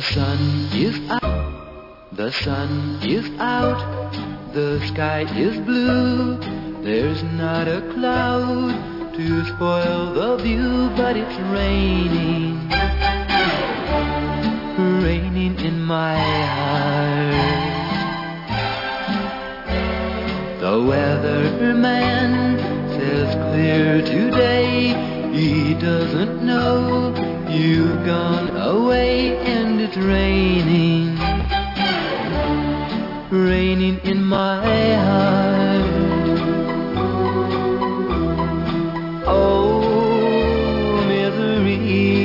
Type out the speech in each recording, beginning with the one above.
sun is out, the sun is out, the sky is blue. There's not a cloud to spoil the view, but it's raining, raining in my heart. The weatherman says clear today. He doesn't know you've gone away, and it's raining, raining in my heart. Oh, misery,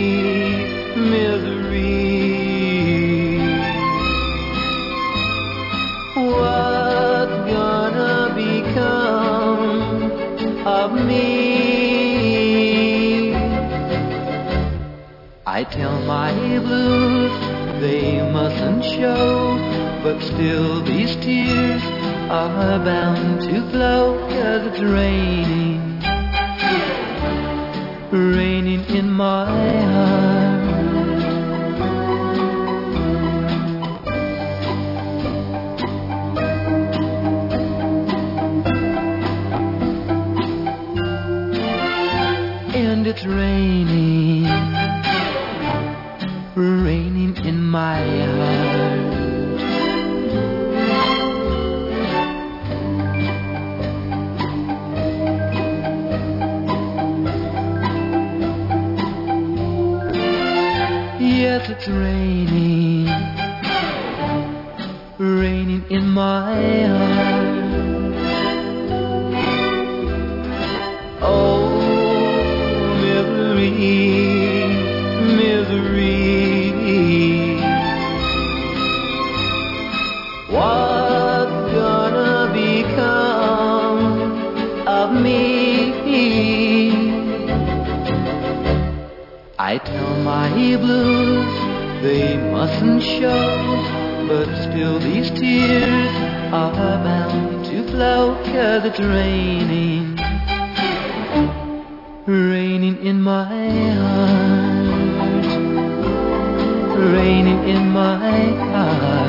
misery. What's gonna become of me? I tell my blues they mustn't show, but still these tears are bound to flow, 'cause it's raining, raining in my heart. And it's raining, raining in my heart. Yes, it's raining, raining in my heart. Oh, misery, misery. What's gonna become of me? I tell my blues they mustn't show, but still these tears are bound to flow, 'cause it's raining, raining in my heart, raining in my heart.